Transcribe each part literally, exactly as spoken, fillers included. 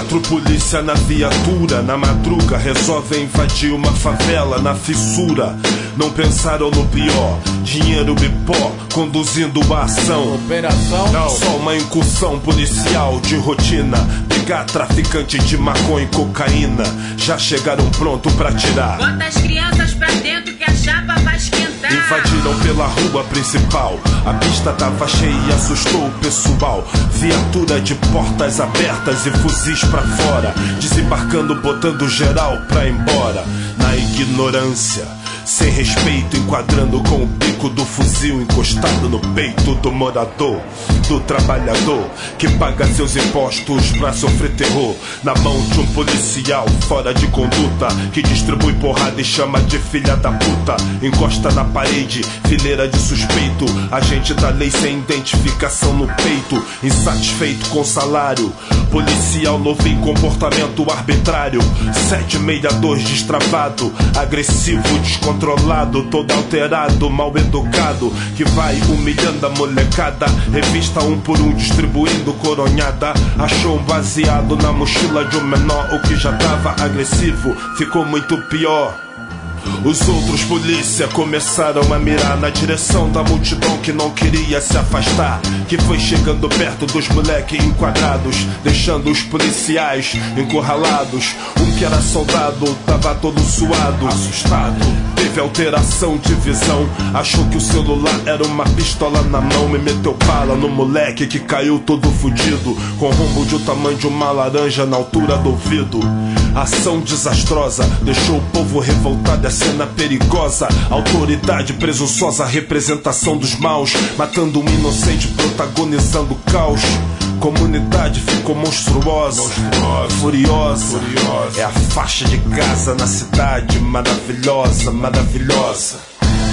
Quatro polícia na viatura, na madruga resolvem invadir uma favela na fissura. Não pensaram no pior, dinheiro bipó conduzindo a ação. Operação? Não, só uma incursão policial de rotina. Pegar traficante de maconha e cocaína. Já chegaram pronto pra tirar. Bota as crianças pra dentro que a chapa vai esquentar. Invadiram pela rua principal. A pista tava cheia e assustou o pessoal. Viatura de portas abertas e fuzis pra fora. Desembarcando, botando geral pra ir embora. Na ignorância, sem respeito, enquadrando com o bico do fuzil encostado no peito do morador, do trabalhador que paga seus impostos pra sofrer terror. Na mão de um policial fora de conduta que distribui porrada e chama de filha da puta. Encosta na parede, fileira de suspeito, agente da lei sem identificação no peito. Insatisfeito com salário, policial novo em comportamento arbitrário. sete sessenta e dois destravado, agressivo, descontrolado, todo alterado, mal educado, que vai humilhando a molecada. Revista um por um distribuindo coronhada. Achou um baseado na mochila de um menor. O que já tava agressivo ficou muito pior. Os outros polícia começaram a mirar na direção da multidão que não queria se afastar, que foi chegando perto dos moleque enquadrados, deixando os policiais encurralados. Um que era soldado tava todo suado, assustado, teve alteração de visão. Achou que o celular era uma pistola na mão e meteu bala no moleque que caiu todo fudido, com rombo de o tamanho de uma laranja na altura do ouvido. Ação desastrosa deixou o povo revoltado, é cena perigosa. Autoridade presunçosa, representação dos maus, matando um inocente, protagonizando o caos. Comunidade ficou monstruosa, monstruosa, furiosa. furiosa. É a faixa de Gaza na cidade, maravilhosa, maravilhosa.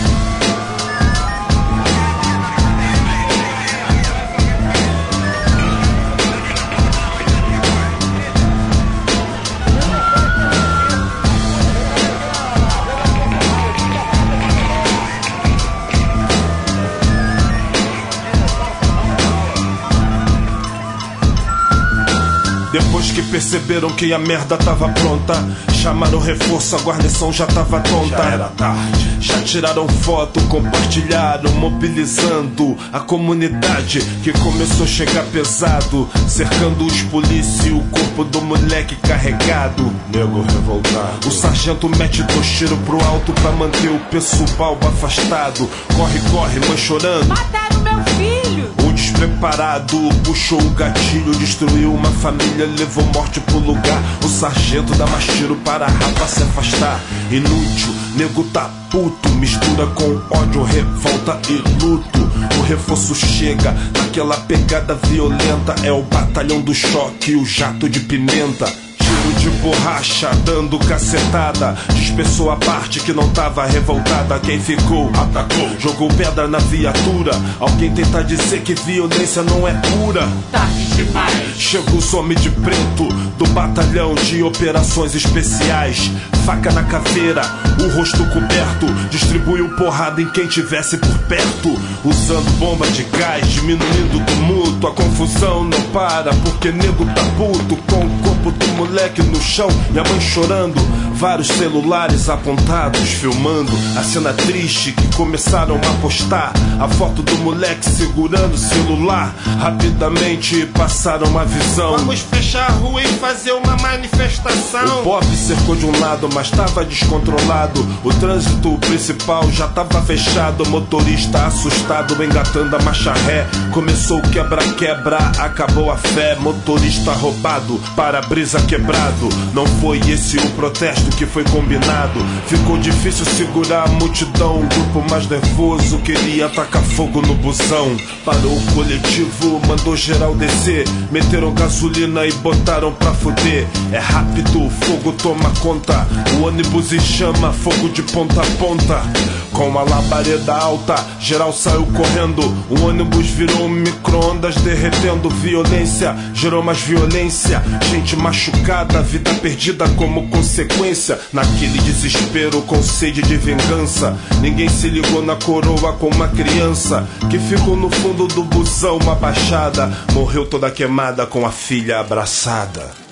Depois que perceberam que a merda tava pronta, chamaram reforço, a guarnição já tava tonta. Já era tarde. Já tiraram foto, compartilharam, mobilizando a comunidade que começou a chegar pesado, cercando os polícia e o corpo do moleque carregado. Nego revoltado. O sargento mete dois tiros pro alto pra manter o pessoal afastado. Corre, corre, mãe chorando. Mataram meu filho! O despreparado puxou o gatilho, destruiu uma família, levou morte pro lugar. O sargento dá mais tiro para a rapa se afastar. Inútil, nego tá puto, mistura com ódio, revolta e luto. O reforço chega naquela pegada violenta. É o batalhão do choque, o jato de pimenta. Tiro de borracha, dando cacetada. Dispersou a parte que não tava revoltada. Quem ficou, atacou, jogou pedra na viatura. Alguém tenta dizer que violência não é pura. Tarde demais. Chegou o some de preto do batalhão de operações especiais. Faca na caveira, o rosto coberto. Distribuiu porrada em quem tivesse por perto. Usando bomba de gás, diminuindo o tumulto. A confusão não para porque nego tá puto. Com o corpo do moleque no chão e a mãe chorando. Vários celulares apontados filmando a cena triste que começaram a postar. A foto do moleque segurando o celular. Rapidamente passaram a visão. Vamos fechar a rua e fazer uma manifestação. O pop cercou de um lado, mas tava descontrolado. O trânsito principal já tava fechado. Motorista assustado, engatando a marcha ré. Começou o quebra-quebra, acabou a fé. Motorista roubado, para-brisa quebrado. Não foi esse o protesto que foi combinado. Ficou difícil segurar a multidão. O grupo mais nervoso queria atacar fogo no busão. Parou o coletivo, mandou geral descer. Meteram gasolina e botaram pra fuder. É rápido, o fogo toma conta. O ônibus em chama, fogo de ponta a ponta. Com a labareda alta, geral saiu correndo. O ônibus virou um micro-ondas derretendo. Violência gerou mais violência. Gente machucada, vida perdida como consequência. Naquele desespero com sede de vingança, ninguém se ligou na coroa com uma criança que ficou no fundo do busão, uma baixada. Morreu toda queimada com a filha abraçada.